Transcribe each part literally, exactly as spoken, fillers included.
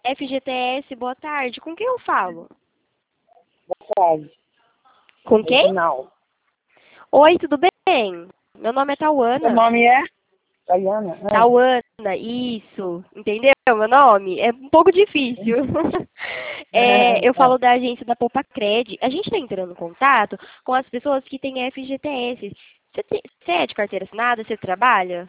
F G T S, boa tarde. Com quem eu falo? Boa tarde. Com quem? Reginaldo. Oi, tudo bem? Meu nome é Seu Tauana. nome é? Tayana? Ah, Tauana, isso. Entendeu meu nome? É um pouco difícil. É, eu tá. falo da agência da Popacred. A gente está entrando em contato com as pessoas que têm F G T S. Você, tem- você é de carteira assinada? Você trabalha?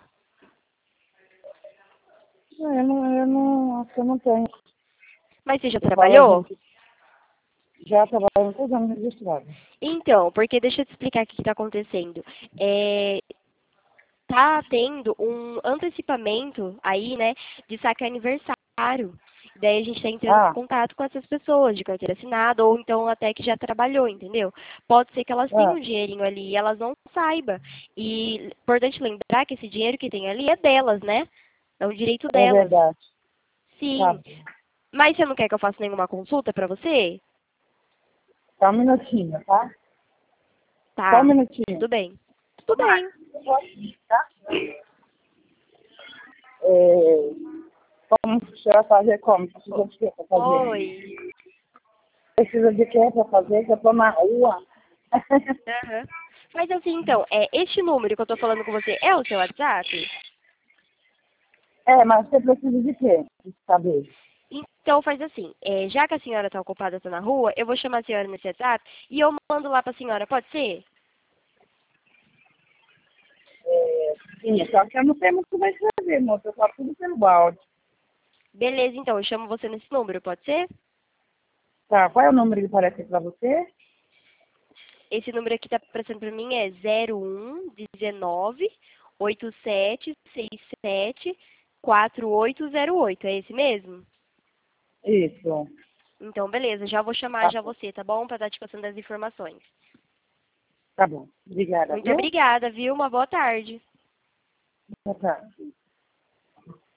Não, eu não, eu não, acho que eu não tenho. Mas você já Eu falo a trabalhou? gente já trabalha muitos anos registrado. Então, porque deixa eu te explicar o que está acontecendo. É, tá tendo um antecipamento aí, né, de saque aniversário. Daí a gente está entrando em Ah, contato com essas pessoas de carteira assinada, ou então até que já trabalhou, entendeu? Pode ser que elas tenham ah, um dinheirinho ali e elas não saibam. E importante lembrar que esse dinheiro que tem ali é delas, né? É um direito é delas. verdade. Tá Sim. bom. Mas você não quer que eu faça nenhuma consulta para você? Só um minutinho, tá? Só um Tá. minutinho. Tudo bem. Tudo bem. Tá? É, como você vai fazer como? Precisa de quê para fazer? Oi. Precisa de quê para fazer? Que eu tô na rua. Aham. Mas assim, então, é, este número que eu tô falando com você é o seu WhatsApp? É, mas você precisa de quê? De saber. Então faz assim, é, já que a senhora está ocupada, está na rua, eu vou chamar a senhora nesse WhatsApp e eu mando lá para a senhora, pode ser? Sim, só que eu não sei muito mais fazer, moça. Eu faço tudo pelo áudio. Beleza, então, eu chamo você nesse número, pode ser? Tá, qual é o número que parece para você? Esse número aqui está aparecendo para mim é zero um dezenove oitenta e sete sessenta e sete quarenta e oito zero oito, é esse mesmo? Isso. Então, beleza, já vou chamar Tá já bom. você, tá bom? Para estar te passando as informações. Tá bom. Obrigada, Muito viu? obrigada, viu? Uma boa tarde. Boa tarde.